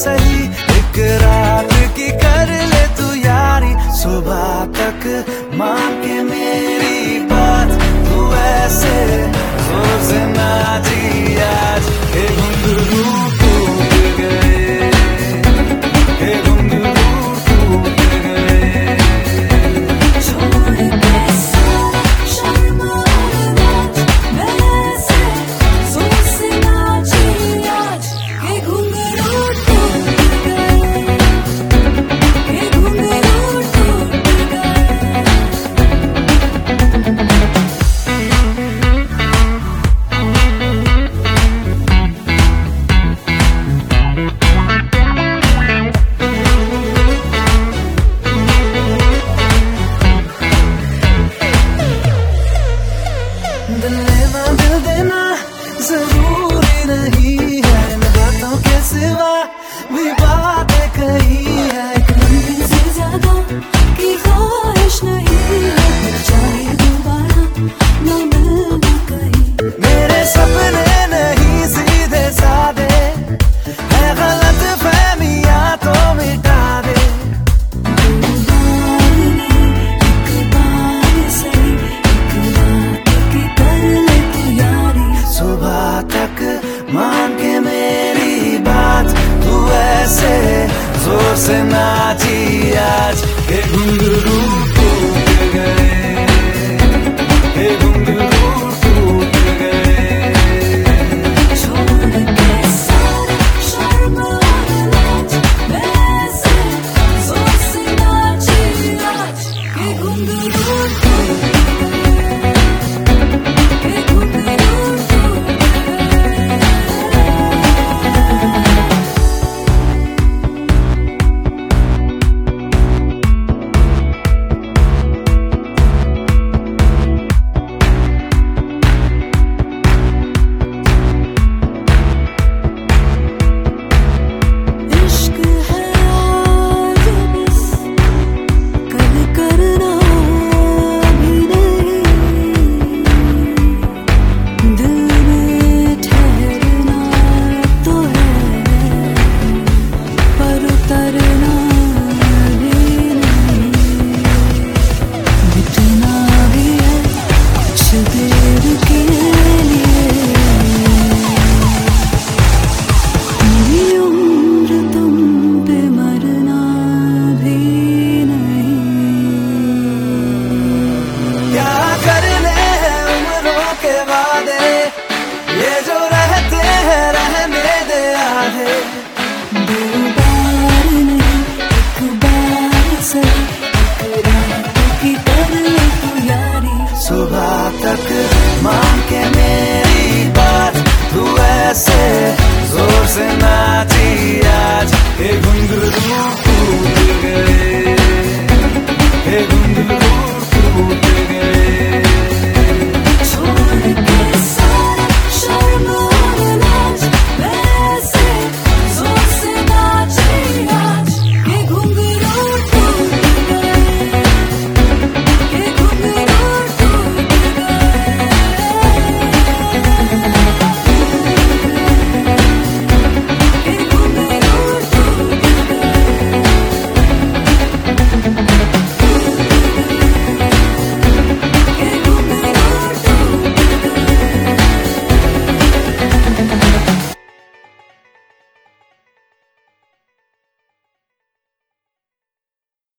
सही, एक रात की कर ले तू यारी, सुबह तक मान के मेरी बात, तू ऐसे जोर से नाची आज के घुंघरू टूट गए, के घुंघरू टूट गए। छोड़ के सारा शर्म और लाज, मैं ऐसे जोर से नाची आज के घुंघरू टूट गए, के घुंघरू टूट गए। दिल लेना दिल देना जरूरी नहीं है, इन बातों के सिवा भी बातें कही है। एक मंजिल से ज्यादा की ख्वाहिश नहीं है, फिर चाहे दोबारा न मिलना कहीं। मेरे सपने नहीं सीधे साधे, है गलत फहमियां तो मिटा दे। दो बार नहीं, एक बार सही, एक रात की कर ले तू यारी, सुबह तक मान के मेरी बात, तू ऐसे जोर से नाची आज के घुंघरू